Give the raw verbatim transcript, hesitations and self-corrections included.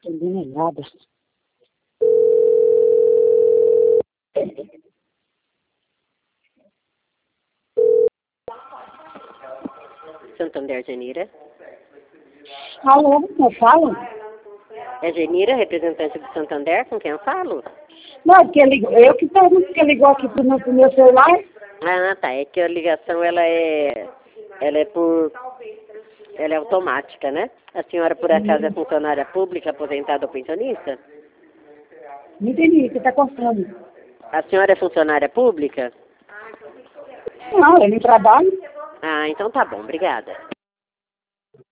entendendo nada. Santander, Genira. Alô, eu falo? É Genira, representante do Santander, com quem eu falo? Não, porque ligou, eu que pergunto que ligou aqui pro meu, pro meu celular. Ah, tá. É que a ligação, ela é... Ela é por... Ela é automática, né? A senhora, por acaso, é funcionária pública, aposentada ou pensionista? Não entendi, você tá cortando. A senhora é funcionária pública? Não, eu não trabalho. Ah, então tá bom. Obrigada.